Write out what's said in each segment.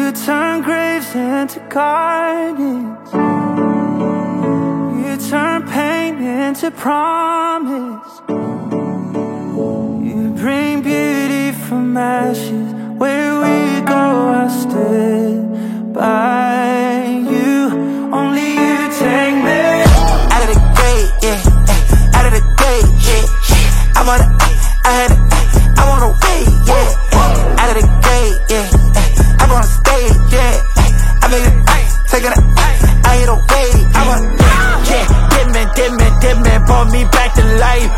You turn graves into gardens. You turn pain into promise. You bring beauty from ashes. Where we go, I stand by you. Only you take me out of the gate, yeah, out of the gate, yeah. I'm on the, I'm on the way, yeah, out of the gate, yeah. I'm on the stage, yeah. I made it, taking it, I hit a way. I'm on, yeah, dead man, brought me back to life.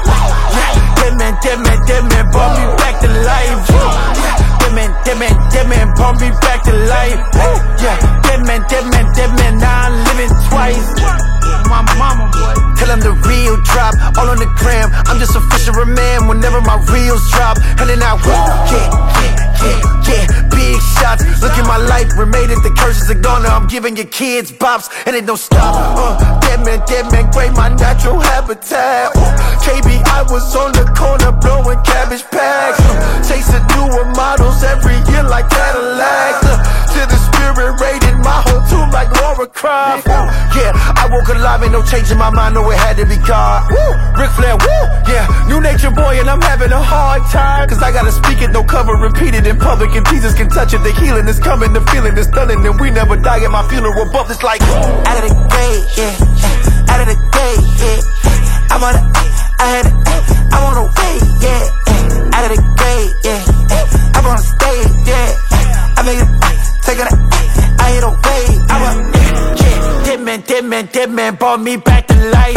Dead man, brought me back to life. Dead man, brought me back to life. Yeah, dead man, now I'm living twice. My mama, boy. Tell him the real drop, all on the gram. I'm just a fisherman man whenever my reels drop. Handing out, yeah, big shots. Look at my life, remade it, the curses are gone. Now I'm giving your kids bops, and it don't stop. Dead man, great, my natural habitat. KB, I was on the corner blowing cabbage packs. Chasing newer models every year like Cadillacs. To the spirit raided my whole tomb like Laura Croft. Yeah, I woke alive, ain't no change in my mind, no it had to be God. Ric Flair, woo, yeah, new nature boy and I'm having a hard time. Cause I gotta speak it, no cover, repeat it in public. And Jesus can touch it, the healing is coming, the feeling is stunning. And we never die at my funeral, but it's like out of the gate, yeah, out of the gate, yeah. I'm on the, I'm on the way, yeah, out of the gate, yeah. I'm on the stage, yeah. I made it, taking it, I hit a way. I'm a, yeah, dead man, brought me back to life.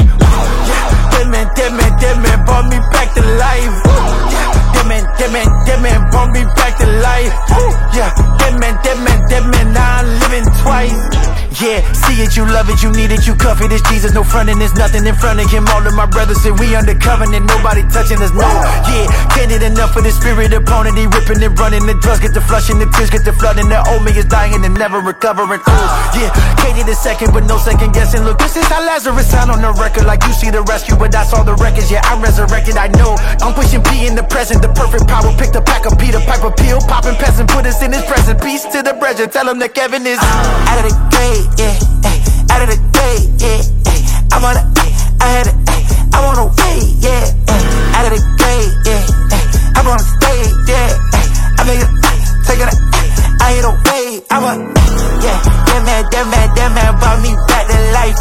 Dead man, brought me back to life. Dead man, brought me back to life. Yeah, dead man, now I'm living twice. Yeah, see it, you love it, you need it, you cuff it. It's Jesus, no frontin', there's nothing in front of him. All of my brothers say we under covenant, nobody touching us, no. Yeah, can't get enough of the spirit opponent. He ripping and running, the drugs get to flushing, the tears get to flooding. The old me is dying and never recovering. Yeah, can't get a second, but no second guessing. Look, this is how Lazarus sound on the record. Like you see the rescue, but I saw the records. Yeah, I'm resurrected, I know. I'm pushing P in the present, the perfect power. Picked a pack of Peter Piper pill, popping peasant, put us in his present. Peace to the brethren, tell him that Kevin is out of the gate. Yeah, out of the gate, yeah. I'm on the, I'm on the way, yeah. Out of the gate, yeah. I'm on the stage, yeah. I made it, taking it, I hit a way. I'm a, yeah, dead man, brought me back to life.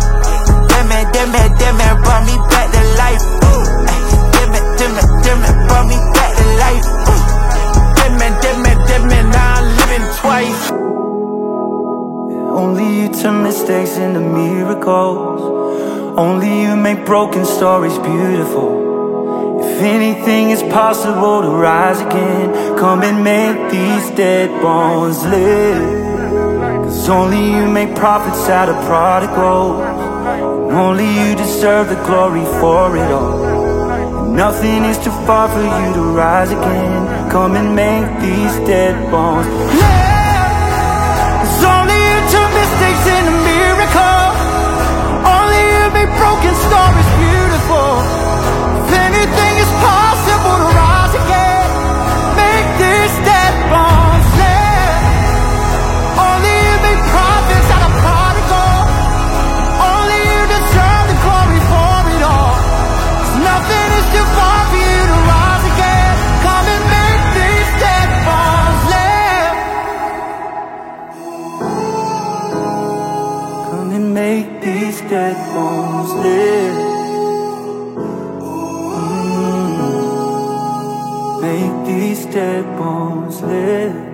Dead man, brought me back to life. Dead man, brought me back to life. Dead man, now I'm living twice. Only you turn mistakes into miracles. Only you make broken stories beautiful. If anything is possible to rise again, come and make these dead bones live. Cause only you make prophets out of prodigals. And only you deserve the glory for it all. And nothing is too far for you to rise again. Come and make these dead bones live. In a miracle, only you make broken stories beautiful. If anything is possible to rise again, make these dead bones live. Only you make prophets out of prodigal. Only you deserve the glory for it all. 'Cause nothing is too far for you to rise again. Come and make these dead bones live. And make these dead bones live. Make these dead bones live.